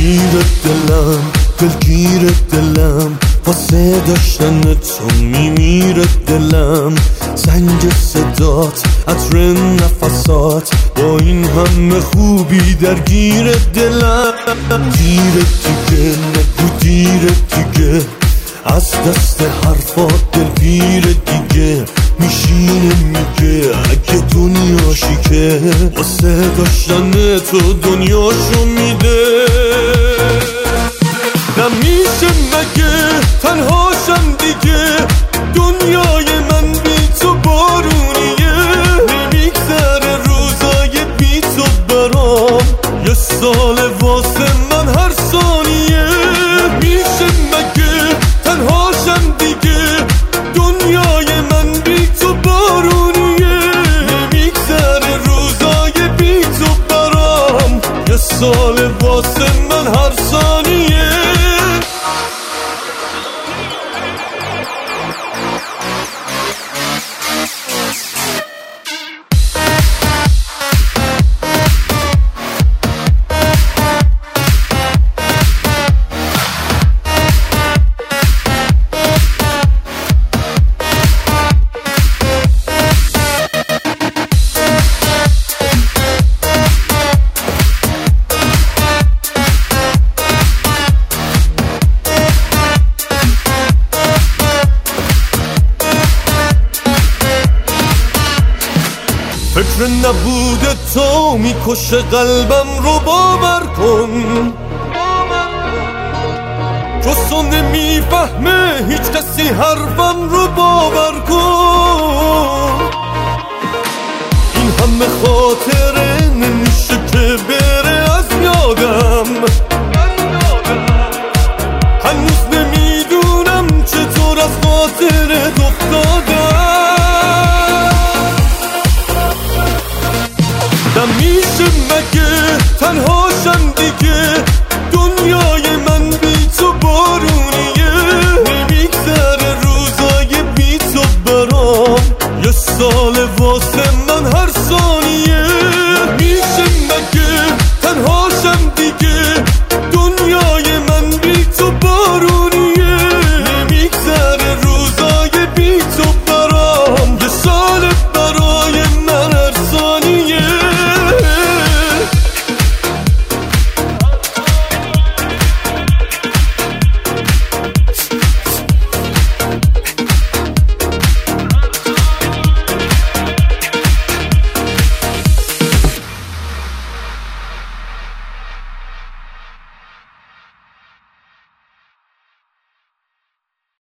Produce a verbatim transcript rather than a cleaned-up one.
دلگیر دلم دلگیر دلم واسه داشتن تو میمیره دلم زنگ صدات عطر نفسات با این همه خوبی درگیر دلم دیر دیگه نگو دیر دیگه از دست حرفات دلگیر دیگه میشینه میگه اگه دنیاشی که واسه داشتن تو دنیاشو میده نمیشه مگه تنهاشم دیگه دنیای من بی تو بارونیه نمیگذره روزای بی تو برام یه سال واسه من هر ثانیه نمیشه مگه تنهاشم دیگه دنیای من بی تو بارونیه نمیگذره روزای بی تو برام یه سال واسه من هر ثانیه فکر نبوده تو میکشه قلبم رو باور کن چو نمیفهمه هیچ کسی حرفم رو باور کن این همه خاطره